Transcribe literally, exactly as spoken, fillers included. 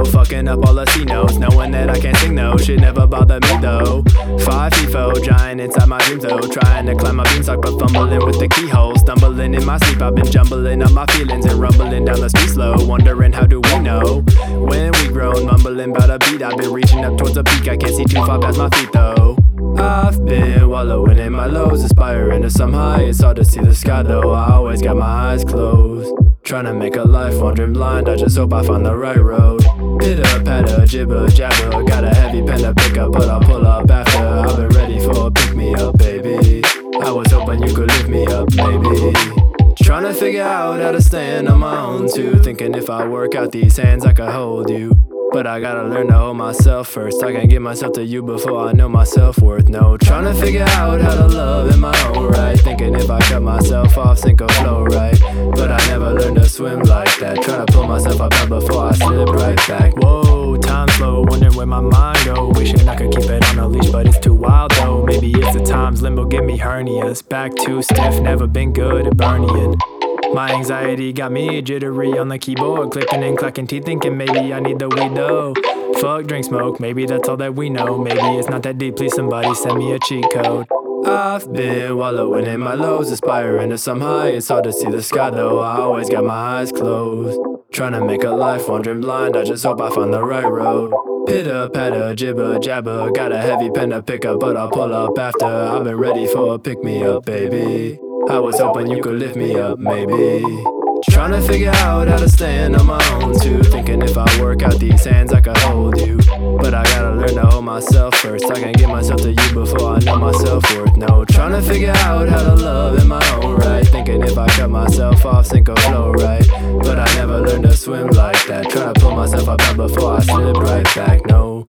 flow, fucking up all the C notes, knowing that I can't sing no shit never bother me though. Five feet four, giant inside my dreams though, trying to climb my beanstalk but fumbling with the keyhole, stumbling in my sleep. I've been jumbling up my feelings and rumbling down the street slow, wondering how do we know when we grown, mumbling about a beat. I've been reaching up towards a peak, I can't see too far past my feet though. I've been wallowing in my lows, aspiring to some high. It's hard to see the sky though, I always got my eyes closed, trying to make a life, wandering blind. I just hope I find the right road. Pitter patter, jibber jabber, got a heavy pen to pick up, but I'll pull up after. I've been ready for a pick me up, baby. I was hoping you could lift me up, maybe. Trying to figure out how to stand on my own too, thinking if I work out these hands I could hold you. But I gotta learn to hold myself first. I can't give myself to you before I know my self-worth. No, trying to figure out how to love in my own right, thinking if I cut myself off, sink or flow right. But I never learned to swim like that, trying to pull myself up out before I slip right back. Whoa, time slow, wondering where my mind go, wishing I could keep it on a leash, but it's too wild though. Maybe it's the times limbo give me hernias, back too stiff, never been good at burning. My anxiety got me jittery on the keyboard, clicking and clacking teeth, thinking maybe I need the weed though. Fuck, drink, smoke, maybe that's all that we know. Maybe it's not that deep, please somebody send me a cheat code. I've been wallowing in my lows, aspiring to some high. It's hard to see the sky though, I always got my eyes closed, trying to make a life, wandering blind. I just hope I find the right road. Pitter patter, jibber jabber, got a heavy pen to pick up, but I'll pull up after. I've been ready for a pick me up, baby. I was hoping you could lift me up, maybe. Trying to figure out how to stand on my own too, thinking if I work out these hands I could hold you. But I gotta learn to hold myself first, I can't give myself to you before I know my self-worth. No, trying to figure out how to love in my own right, thinking if I cut myself off, sink or flow right. But I never learned to swim like that, trying to pull myself up out before I slip right back. No.